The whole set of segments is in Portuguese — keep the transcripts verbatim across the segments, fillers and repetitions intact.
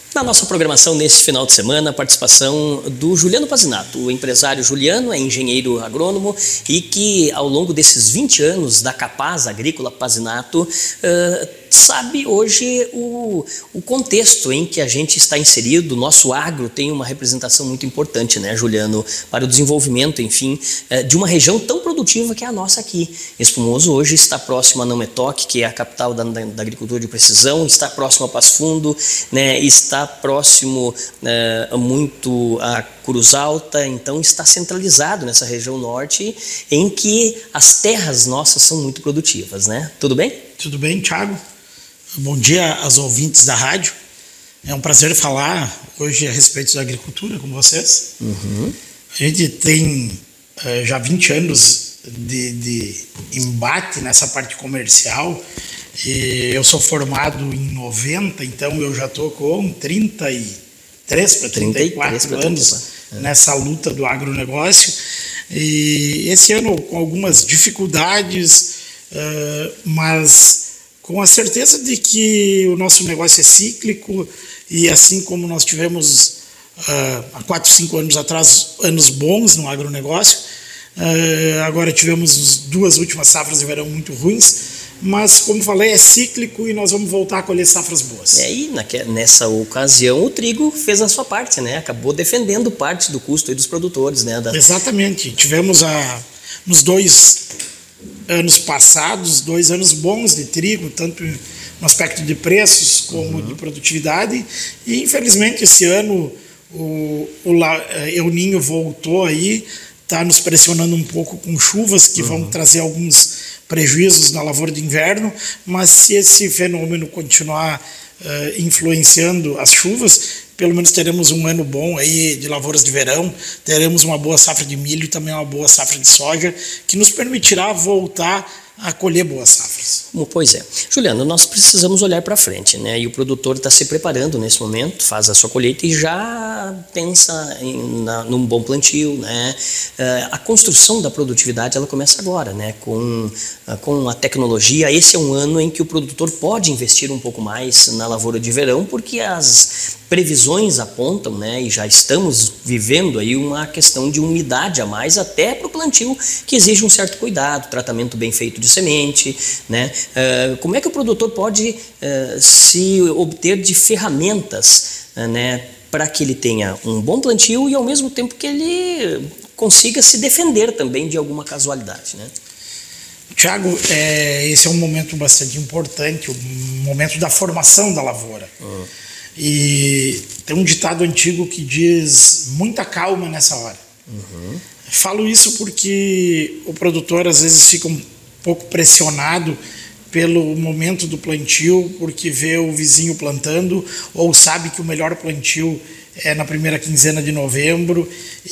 Na nossa programação nesse final de semana, a participação do Juliano Pazinato. O empresário Juliano é engenheiro agrônomo e que, ao longo desses vinte anos da Capaz Agrícola Pazinato, uh, sabe hoje o, o contexto em que a gente está inserido. O nosso agro tem uma representação muito importante, né, Juliano, para o desenvolvimento, enfim, uh, de uma região tão produtiva que é a nossa aqui. Espumoso hoje está próximo a Não Metoque, que é a capital da, da, da agricultura de precisão, está próximo a Passo Fundo, né, está próximo né, muito a Cruz Alta, então está centralizado nessa região norte, em que as terras nossas são muito produtivas, né? Tudo bem? Tudo bem, Thiago. Bom dia aos ouvintes da rádio. É um prazer falar hoje a respeito da agricultura com vocês. Uhum. A gente tem uh, já vinte anos de, de embate nessa parte comercial. E eu sou formado em noventa, então eu já estou com trinta e três para trinta e quatro anos nessa luta do agronegócio. E esse ano com algumas dificuldades, uh, mas com a certeza de que o nosso negócio é cíclico e assim como nós tivemos uh, há quatro, cinco anos atrás anos bons no agronegócio, uh, agora tivemos duas últimas safras de verão muito ruins, mas, como falei, é cíclico e nós vamos voltar a colher safras boas. É, e nessa ocasião o trigo fez a sua parte, né? Acabou defendendo parte do custo aí dos produtores, né? Da... Exatamente. Tivemos a, nos dois anos passados, dois anos bons de trigo, tanto no aspecto de preços como uhum. de produtividade, e infelizmente esse ano o, o El Niño voltou aí, está nos pressionando um pouco com chuvas que uhum. vão trazer alguns prejuízos na lavoura de inverno, mas se esse fenômeno continuar uh, influenciando as chuvas, pelo menos teremos um ano bom aí de lavouras de verão, teremos uma boa safra de milho e também uma boa safra de soja, que nos permitirá voltar a colher boas safras. Pois é. Juliano, nós precisamos olhar para frente, né? E o produtor está se preparando nesse momento, faz a sua colheita e já pensa em, na, num bom plantio, né? Uh, a construção da produtividade, ela começa agora, né? Com, uh, com a tecnologia. Esse é um ano em que o produtor pode investir um pouco mais na lavoura de verão, porque as previsões apontam, né, e já estamos vivendo aí uma questão de umidade a mais até para o plantio, que exige um certo cuidado, tratamento bem feito de semente, né? Uh, como é que o produtor pode uh, se obter de ferramentas, uh, né, para que ele tenha um bom plantio e ao mesmo tempo que ele consiga se defender também de alguma casualidade, né? Tiago, é, esse é um momento bastante importante, o momento da formação da lavoura. Uhum. E tem um ditado antigo que diz muita calma nessa hora. Uhum. Falo isso porque o produtor às vezes fica um pouco pressionado pelo momento do plantio, porque vê o vizinho plantando ou sabe que o melhor plantio é na primeira quinzena de novembro.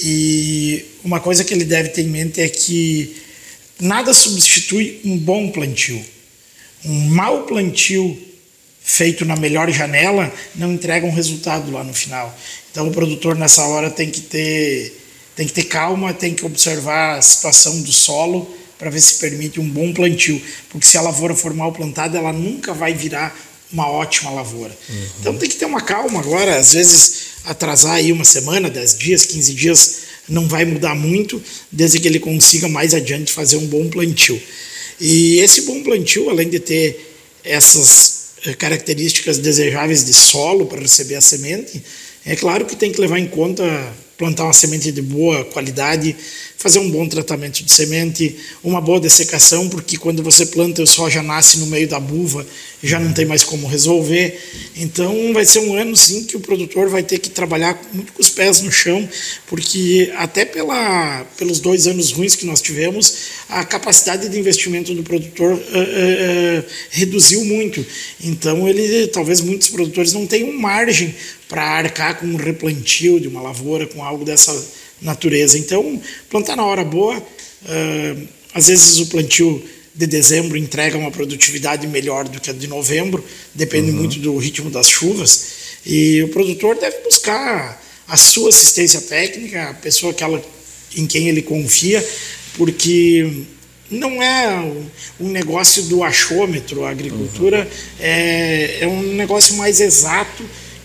E uma coisa que ele deve ter em mente é que nada substitui um bom plantio. Um mau plantio feito na melhor janela não entrega um resultado lá no final. Então o produtor nessa hora tem que ter, tem que ter calma, tem que observar a situação do solo para ver se permite um bom plantio, porque se a lavoura for mal plantada, ela nunca vai virar uma ótima lavoura. Uhum. Então tem que ter uma calma agora, às vezes atrasar aí uma semana, dez dias, quinze dias, não vai mudar muito, desde que ele consiga mais adiante fazer um bom plantio. E esse bom plantio, além de ter essas características desejáveis de solo para receber a semente, é claro que tem que levar em conta plantar uma semente de boa qualidade, fazer um bom tratamento de semente, uma boa dessecação, porque quando você planta o soja nasce no meio da buva, já não tem mais como resolver. Então vai ser um ano sim que o produtor vai ter que trabalhar muito com os pés no chão, porque até pela, pelos dois anos ruins que nós tivemos, a capacidade de investimento do produtor uh, uh, uh, reduziu muito. Então ele, talvez muitos produtores não tenham margem para arcar com um replantio de uma lavoura, com algo dessa natureza. Então, plantar na hora boa, uh, às vezes o plantio de dezembro entrega uma produtividade melhor do que a de novembro, depende uhum. muito do ritmo das chuvas, e o produtor deve buscar a sua assistência técnica, a pessoa que ela, em quem ele confia, porque não é um negócio do achômetro. A agricultura uhum. é, é um negócio mais exato,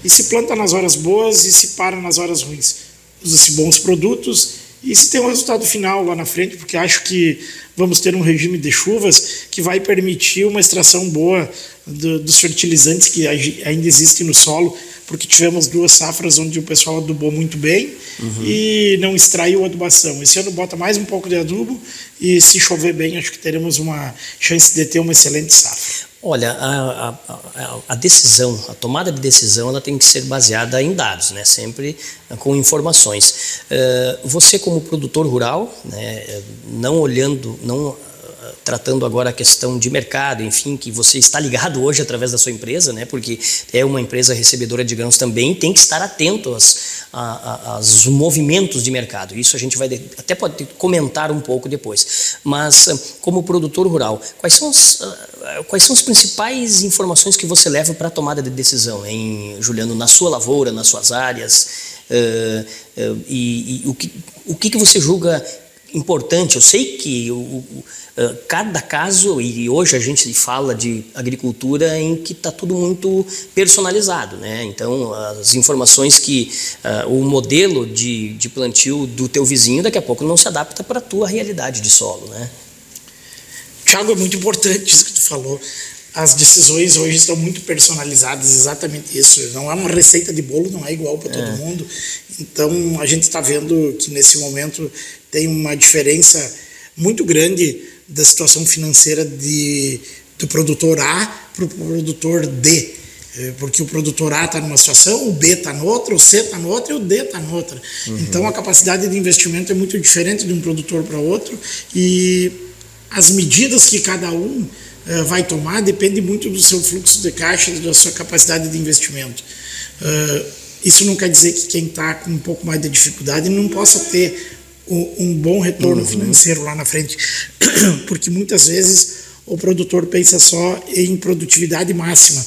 e se planta nas horas boas e se para nas horas ruins. Usa-se bons produtos e se tem um resultado final lá na frente, porque acho que vamos ter um regime de chuvas que vai permitir uma extração boa do, dos fertilizantes que ainda existem no solo, porque tivemos duas safras onde o pessoal adubou muito bem uhum. e não extraiu adubação. Esse ano bota mais um pouco de adubo e se chover bem, acho que teremos uma chance de ter uma excelente safra. Olha, a, a, a decisão, a tomada de decisão, ela tem que ser baseada em dados, né? Sempre com informações. Uh, você como produtor rural, né, não olhando, não tratando agora a questão de mercado, enfim, que você está ligado hoje através da sua empresa, né, porque é uma empresa recebedora de grãos também, tem que estar atento aos, a, a, aos movimentos de mercado. Isso a gente vai até pode comentar um pouco depois. Mas, como produtor rural, quais são as, quais são as principais informações que você leva para a tomada de decisão, hein, Juliano, na sua lavoura, nas suas áreas, uh, uh, e, e o, que, o que você julga importante? Eu sei que o, o, cada caso, e hoje a gente fala de agricultura em que está tudo muito personalizado, né? Então as informações que uh, o modelo de, de plantio do teu vizinho daqui a pouco não se adapta para a tua realidade de solo, né? Tiago, é muito importante isso que tu falou. As decisões hoje estão muito personalizadas, exatamente isso. Não é uma receita de bolo, não é igual para todo é. mundo. Então a gente está vendo que nesse momento tem uma diferença muito grande da situação financeira de, do produtor A para o produtor D. Porque o produtor A está numa situação, o B está noutra, o C está noutra e o D está noutra. Uhum. Então a capacidade de investimento é muito diferente de um produtor para outro e as medidas que cada um uh, vai tomar depende muito do seu fluxo de caixa e da sua capacidade de investimento. Uh, isso não quer dizer que quem está com um pouco mais de dificuldade não possa ter um bom retorno uhum. financeiro lá na frente, porque muitas vezes o produtor pensa só em produtividade máxima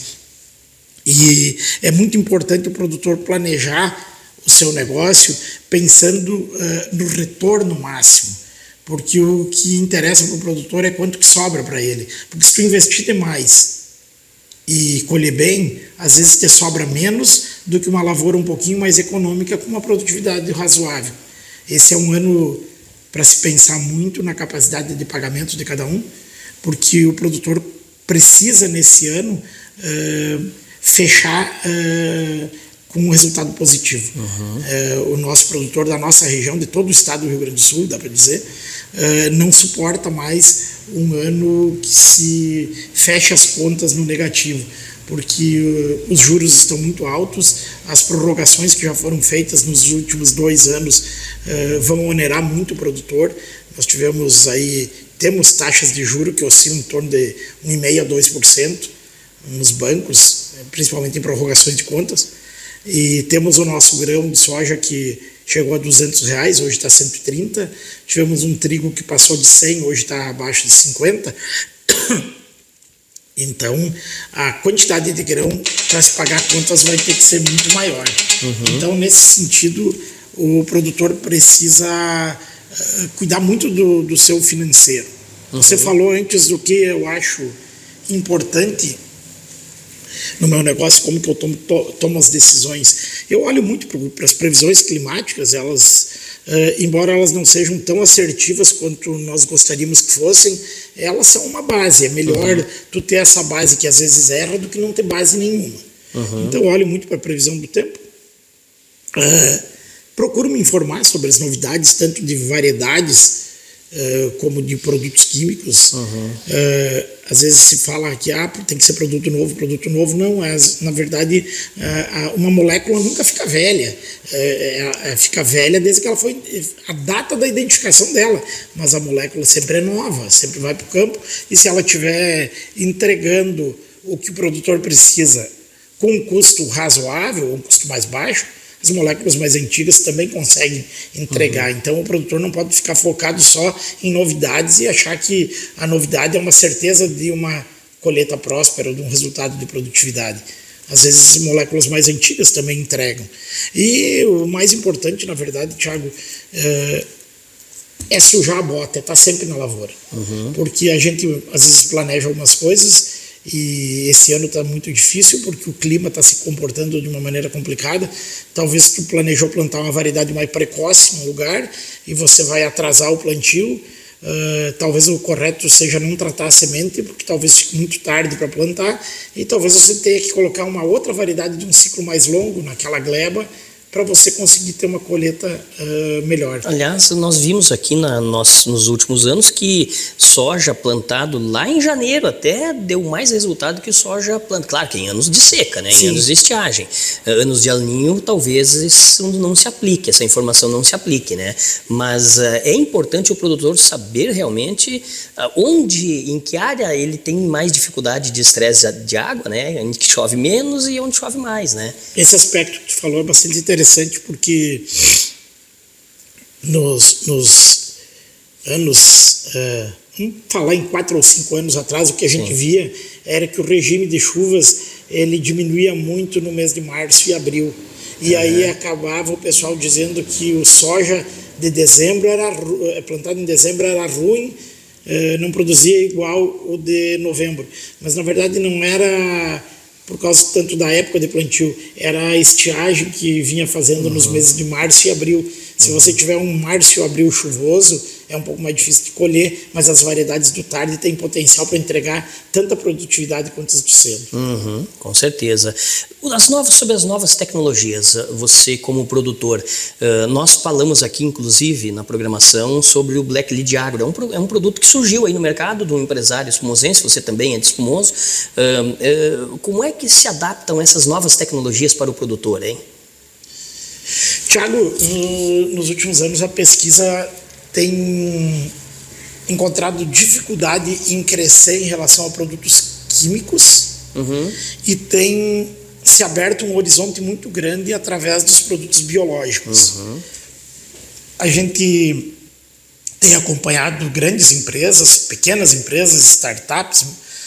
e é muito importante o produtor planejar o seu negócio pensando uh, no retorno máximo, porque o que interessa para o produtor é quanto que sobra para ele, porque se tu investir demais e colher bem, às vezes te sobra menos do que uma lavoura um pouquinho mais econômica com uma produtividade razoável. Esse é um ano para se pensar muito na capacidade de pagamento de cada um, porque o produtor precisa, nesse ano, uh, fechar uh, com um resultado positivo. Uhum. Uh, o nosso produtor da nossa região, de todo o estado do Rio Grande do Sul, dá para dizer, uh, não suporta mais um ano que se feche as contas no negativo, porque uh, os juros estão muito altos, as prorrogações que já foram feitas nos últimos dois anos uh, vão onerar muito o produtor. Nós tivemos aí, temos taxas de juros que oscilam em torno de um vírgula cinco por cento a dois por cento nos bancos, principalmente em prorrogações de contas, e temos o nosso grão de soja que chegou a duzentos reais, hoje está cento e trinta, tivemos um trigo que passou de cem, hoje está abaixo de cinquenta. Então, a quantidade de grão para se pagar contas vai ter que ser muito maior. Uhum. Então, nesse sentido, o produtor precisa uh, cuidar muito do, do seu financeiro. Uhum. Você falou antes do que eu acho importante no meu negócio, como que eu tomo, to, tomo as decisões. Eu olho muito para as previsões climáticas, elas... Uh, embora elas não sejam tão assertivas quanto nós gostaríamos que fossem, elas são uma base. É melhor uhum. tu ter essa base que às vezes erra do que não ter base nenhuma. Uhum. Então eu olho muito para a previsão do tempo. Uh, procuro me informar sobre as novidades, tanto de variedades uh, como de produtos químicos. Uhum. Uh, às vezes se fala que ah, tem que ser produto novo, produto novo. Não, é, na verdade, uh, uma molécula nunca fica velha. Uh, fica velha desde que ela foi a data da identificação dela, mas a molécula sempre é nova, sempre vai para o campo, e se ela estiver entregando o que o produtor precisa com um custo razoável, um custo mais baixo, as moléculas mais antigas também conseguem entregar. Uhum. Então o produtor não pode ficar focado só em novidades e achar que a novidade é uma certeza de uma colheita próspera ou de um resultado de produtividade. Às vezes moléculas mais antigas também entregam. E o mais importante, na verdade, Thiago, é sujar a bota, é estar sempre na lavoura. Uhum. Porque a gente às vezes planeja algumas coisas e esse ano está muito difícil porque o clima está se comportando de uma maneira complicada. Talvez tu planejou plantar uma variedade mais precoce no lugar e você vai atrasar o plantio. Uh, talvez o correto seja não tratar a semente, porque talvez fique muito tarde para plantar, e talvez você tenha que colocar uma outra variedade de um ciclo mais longo naquela gleba para você conseguir ter uma colheita uh, melhor. Aliás, nós vimos aqui na, nós, nos últimos anos que soja plantado lá em janeiro até deu mais resultado que soja plantado. Claro que em anos de seca, né? Em anos de estiagem. Anos de El Niño talvez isso não se aplique, essa informação não se aplique, né? Mas uh, é importante o produtor saber realmente uh, onde, em que área ele tem mais dificuldade de estresse de água, né? Onde chove menos e onde chove mais, né? Esse aspecto que tu falou é bastante interessante. Interessante porque nos, nos anos, uh, vamos falar em quatro ou cinco anos atrás, o que a gente Sim. via era que o regime de chuvas ele diminuía muito no mês de março e abril. E uhum. aí acabava o pessoal dizendo que o soja de dezembro era plantado em dezembro era ruim, uh, não produzia igual o de novembro. Mas na verdade não era por causa tanto da época de plantio, era a estiagem que vinha fazendo uhum. nos meses de março e abril. Se uhum. você tiver um março e abril chuvoso, é um pouco mais difícil de colher, mas as variedades do tarde têm potencial para entregar tanta produtividade quanto as do cedo. Uhum, com certeza. As novas, sobre as novas tecnologias, você como produtor, uh, nós falamos aqui inclusive na programação sobre o Black Lead Agro. É um, é um produto que surgiu aí no mercado de um empresário espumosense, você também é de Espumoso. Uh, uh, como é que se adaptam essas novas tecnologias para o produtor, hein? Tiago, no, nos últimos anos a pesquisa tem encontrado dificuldade em crescer em relação a produtos químicos uhum. e tem se aberto um horizonte muito grande através dos produtos biológicos. Uhum. A gente tem acompanhado grandes empresas, pequenas empresas, startups,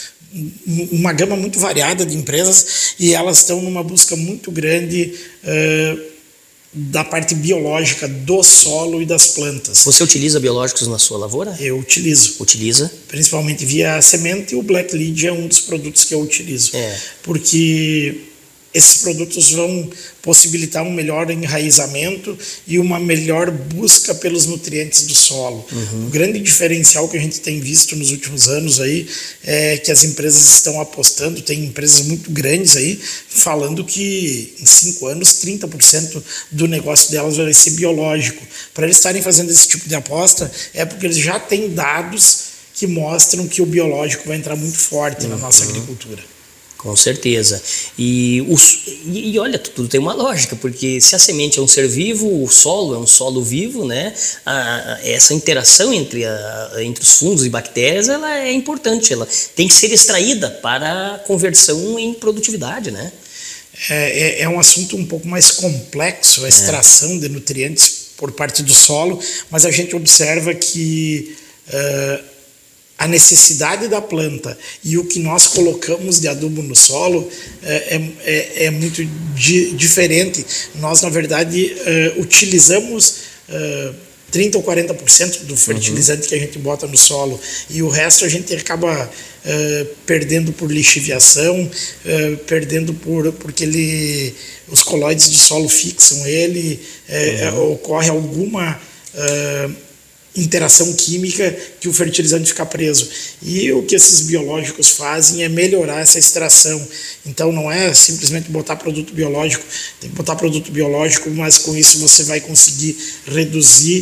uma gama muito variada de empresas, e elas estão numa busca muito grande uh, da parte biológica do solo e das plantas. Você utiliza biológicos na sua lavoura? Eu utilizo. Utiliza? Principalmente via semente, e o Black Lead é um dos produtos que eu utilizo. É. Porque esses produtos vão possibilitar um melhor enraizamento e uma melhor busca pelos nutrientes do solo. Uhum. O grande diferencial que a gente tem visto nos últimos anos aí é que as empresas estão apostando, tem empresas muito grandes aí falando que em cinco anos trinta por cento do negócio delas vai ser biológico. Para eles estarem fazendo esse tipo de aposta é porque eles já têm dados que mostram que o biológico vai entrar muito forte uhum. na nossa agricultura. Com certeza. E, os, e, e olha, tudo tem uma lógica, porque se a semente é um ser vivo, o solo é um solo vivo, né? A, a, essa interação entre, a, entre os fungos e bactérias ela é importante, ela tem que ser extraída para a conversão em produtividade, né? É, é, é um assunto um pouco mais complexo, a extração é. de nutrientes por parte do solo, mas a gente observa que uh, a necessidade da planta e o que nós colocamos de adubo no solo é, é, é muito di, diferente. Nós, na verdade, uh, utilizamos uh, trinta ou quarenta por cento do fertilizante uhum. que a gente bota no solo, e o resto a gente acaba uh, perdendo por lixiviação, uh, perdendo por, porque ele, os colóides do solo fixam ele, uh, uhum. ocorre alguma Uh, interação química que o fertilizante fica preso. E o que esses biológicos fazem é melhorar essa extração. Então não é simplesmente botar produto biológico, tem que botar produto biológico, mas com isso você vai conseguir reduzir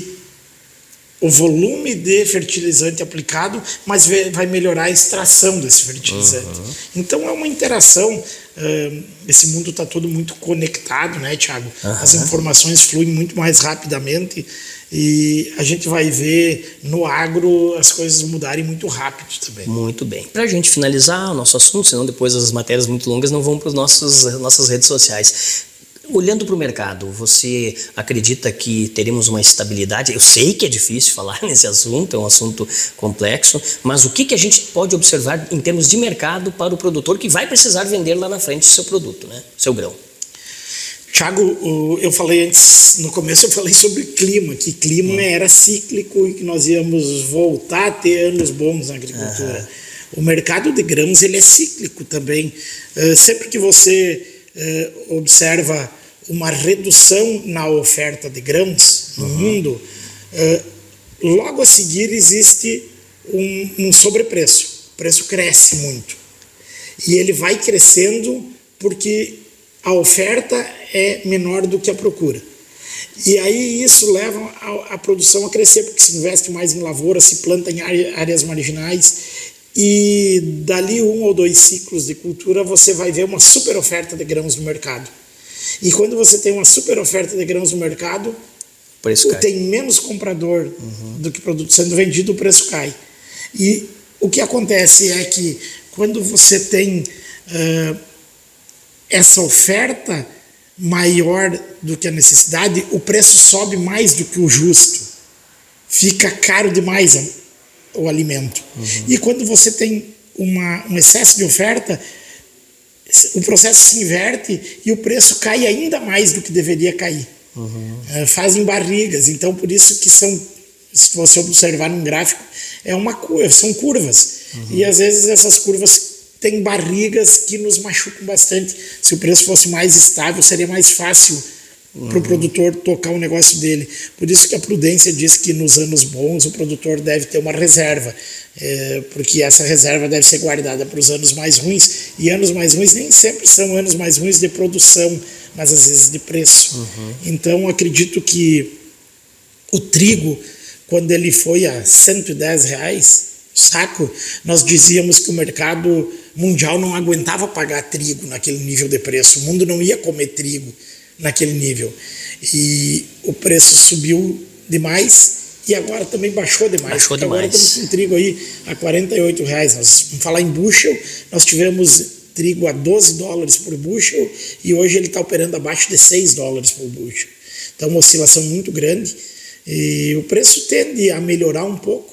o volume de fertilizante aplicado, mas vai melhorar a extração desse fertilizante. Uhum. Então é uma interação. Uh, esse mundo está todo muito conectado, né, Thiago? Uhum. As informações fluem muito mais rapidamente e a gente vai ver no agro as coisas mudarem muito rápido também. Muito bem. Para a gente finalizar o nosso assunto, senão depois as matérias muito longas não vão para as nossas redes sociais. Olhando para o mercado, você acredita que teremos uma estabilidade? Eu sei que é difícil falar nesse assunto, é um assunto complexo, mas o que, que a gente pode observar em termos de mercado para o produtor que vai precisar vender lá na frente o seu produto, né? Seu grão? Thiago, eu falei antes, no começo eu falei sobre clima, que clima hum. era cíclico e que nós íamos voltar a ter anos bons na agricultura. O mercado de grãos ele é cíclico também. Uh, sempre que você uh, observa uma redução na oferta de grãos no uhum. mundo, uh, logo a seguir existe um, um sobrepreço. O preço cresce muito. E ele vai crescendo porque a oferta é menor do que a procura. E aí isso leva a, a produção a crescer, porque se investe mais em lavoura, se planta em áreas marginais, e dali um ou dois ciclos de cultura você vai ver uma super oferta de grãos no mercado. E quando você tem uma super oferta de grãos no mercado, preço cai. Tem menos comprador uhum. do que produto sendo vendido, o preço cai. E o que acontece é que quando você tem uh, essa oferta maior do que a necessidade, o preço sobe mais do que o justo. Fica caro demais o alimento. Uhum. E quando você tem uma, um excesso de oferta, o processo se inverte e o preço cai ainda mais do que deveria cair. Uhum. Uh, fazem barrigas. Então, por isso que são, se você observar num gráfico, é uma curva, são curvas. Uhum. E às vezes essas curvas têm barrigas que nos machucam bastante. Se o preço fosse mais estável, seria mais fácil uhum. para o produtor tocar o negócio dele. Por isso que a prudência diz que nos anos bons o produtor deve ter uma reserva, é, porque essa reserva deve ser guardada para os anos mais ruins, e anos mais ruins nem sempre são anos mais ruins de produção, mas às vezes de preço. Uhum. Então acredito que o trigo, quando ele foi a cento e dez reais o saco, nós dizíamos que o mercado mundial não aguentava pagar trigo naquele nível de preço, o mundo não ia comer trigo naquele nível, e o preço subiu demais e agora também baixou demais. Baixou demais. Agora estamos com trigo aí a quarenta e oito reais. Nós vamos falar em bushel, nós tivemos trigo a doze dólares por bushel e hoje ele está operando abaixo de seis dólares por bushel. Então uma oscilação muito grande e o preço tende a melhorar um pouco,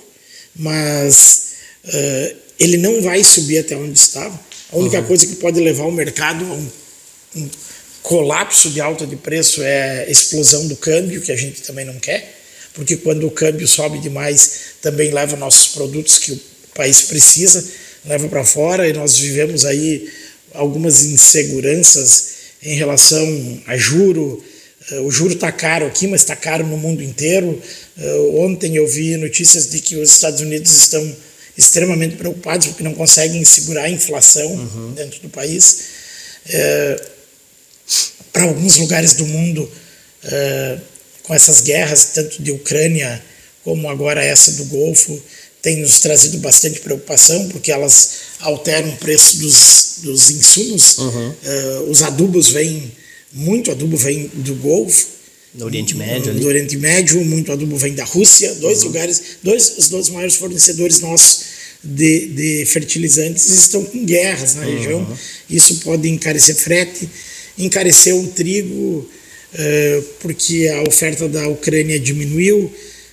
mas uh, ele não vai subir até onde estava. A única uhum. coisa que pode levar o mercado a um, um colapso de alta de preço é a explosão do câmbio, que a gente também não quer, porque quando o câmbio sobe demais também leva nossos produtos que o país precisa, leva para fora, e nós vivemos aí algumas inseguranças em relação a juro. O juro está caro aqui, mas está caro no mundo inteiro. Ontem eu vi notícias de que os Estados Unidos estão extremamente preocupados porque não conseguem segurar a inflação uhum. dentro do país. É, para alguns lugares do mundo, é, com essas guerras, tanto de Ucrânia como agora essa do Golfo, tem nos trazido bastante preocupação, porque elas alteram o preço dos, dos insumos. Uhum. Uh, os adubos vêm, muito adubo vem do Golfo, do Oriente Médio, ali. do Oriente Médio, muito adubo vem da Rússia, dois uhum. lugares, dois, os dois maiores fornecedores nossos de, de fertilizantes estão com guerras na uhum. região. Isso pode encarecer frete, encarecer o trigo, uh, porque a oferta da Ucrânia diminuiu.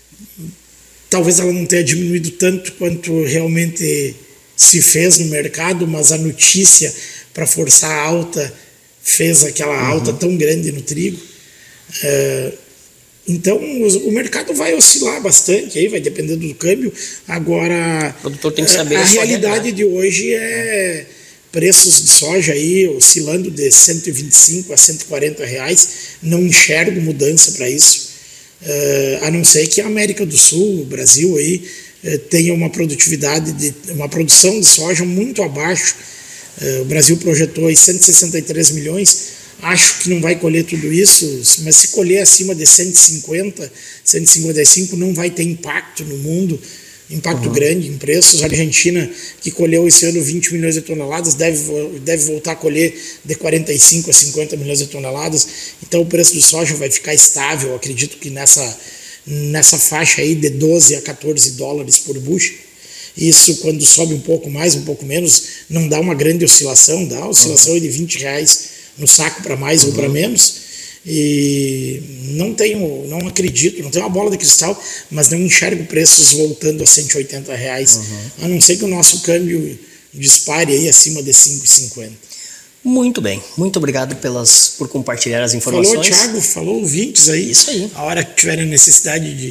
Talvez ela não tenha diminuído tanto quanto realmente se fez no mercado, mas a notícia para forçar a alta fez aquela uhum. alta tão grande no trigo. Uh, então o mercado vai oscilar bastante, aí vai dependendo do câmbio. Agora, o produtor tem que saber a, a realidade realidade. de hoje é preços de soja aí oscilando de cento e vinte e cinco a cento e quarenta reais. Não enxergo mudança para isso. Uh, a não ser que a América do Sul, o Brasil aí, uh, tenha uma produtividade, de, uma produção de soja muito abaixo. Uh, o Brasil projetou aí cento e sessenta e três milhões, acho que não vai colher tudo isso, mas se colher acima de cento e cinquenta, cento e cinquenta e cinco não vai ter impacto no mundo, impacto uhum. grande em preços. A Argentina, que colheu esse ano vinte milhões de toneladas, deve, deve voltar a colher de quarenta e cinco a cinquenta milhões de toneladas. Então o preço do soja vai ficar estável, acredito que nessa, nessa faixa aí de doze a quatorze dólares por bushel. Isso, quando sobe um pouco mais, um pouco menos, não dá uma grande oscilação, dá oscilação uhum. de vinte reais no saco para mais uhum. ou para menos. E não tenho, não acredito, não tenho uma bola de cristal, mas não enxergo preços voltando a cento e oitenta reais, uhum. a não ser que o nosso câmbio dispare aí acima de cinco e cinquenta. Muito bem, muito obrigado pelas, por compartilhar as informações. Falou, Thiago, falou ouvintes aí. Isso aí. A hora que tiverem necessidade de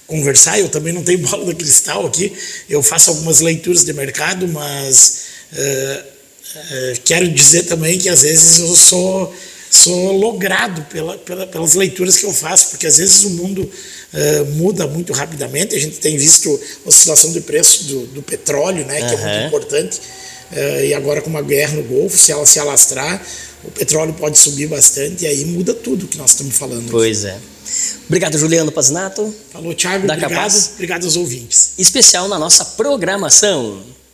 conversar. Eu também não tenho bola de cristal aqui, eu faço algumas leituras de mercado, mas uh, uh, quero dizer também que às vezes eu sou, sou logrado pela, pela, pelas leituras que eu faço, porque às vezes o mundo uh, muda muito rapidamente. A gente tem visto a oscilação de preço do, do petróleo, né, que uhum. é muito importante, uh, e agora com uma guerra no Golfo, se ela se alastrar, o petróleo pode subir bastante e aí muda tudo que nós estamos falando. Pois é. Obrigado, Juliano Pazinato. Falou, Thiago. Obrigado, obrigado aos ouvintes. Especial na nossa programação.